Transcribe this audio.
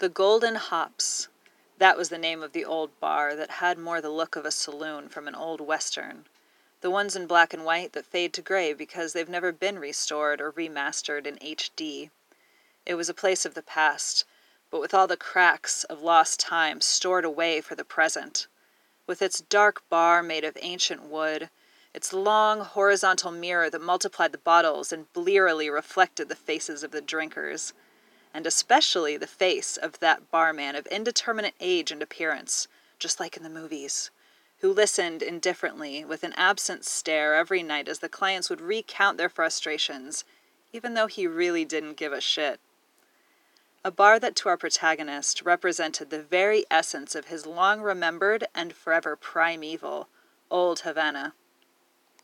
The Golden Hops. That was the name of the old bar that had more the look of a saloon from an old western. The ones in black and white that fade to gray because they've never been restored or remastered in HD. It was a place of the past, but with all the cracks of lost time stored away for the present. With its dark bar made of ancient wood, its long horizontal mirror that multiplied the bottles and blearily reflected the faces of the drinkers, and especially the face of that barman of indeterminate age and appearance, just like in the movies, who listened indifferently with an absent stare every night as the clients would recount their frustrations, even though he really didn't give a shit. A bar that to our protagonist represented the very essence of his long-remembered and forever primeval, Old Havana.